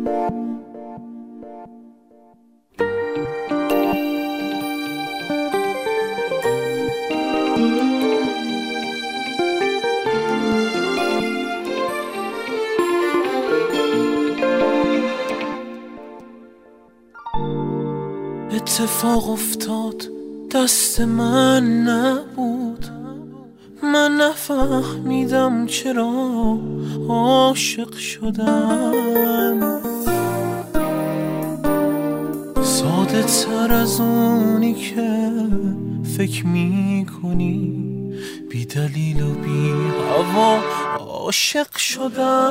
اتفاق افتاد دست من نبود، من نفهمیدم چرا عاشق شدم. ساده تر از اونی که فکر میکنی، بی دلیل و بی هوا عاشق شدم.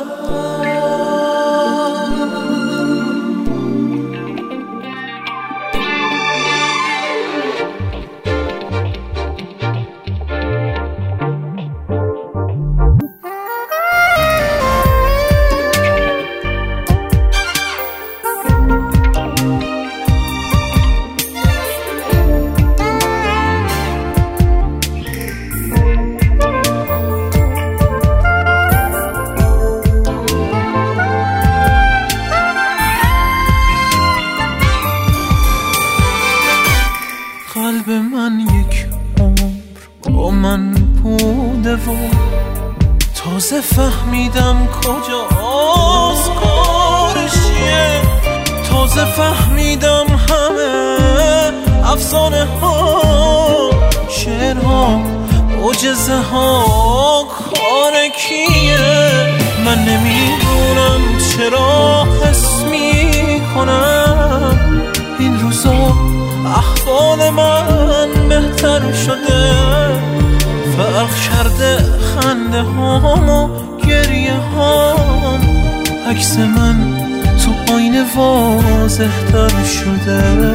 قلب من یک عمر با من بوده و تازه فهمیدم کجاست کارشیه. تازه فهمیدم همه افسانه ها، شعرها، معجزه ها کار کیه. من نمیدونم چرا حس میکنم این روزا احوال من بهتر شده. فرق کرده خنده هام و گریه هام، عکس من تو آینه واضح تر شده.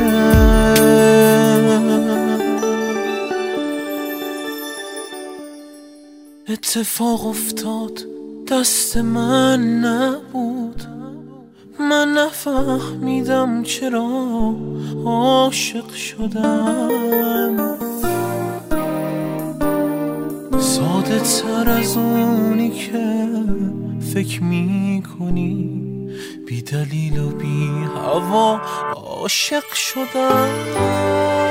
اتفاق افتاد دست من نبود، من نفهمیدم چرا عاشق شدم. ساده تر از اونی که فکر میکنی، بی دلیل و بی هوا عاشق شدم.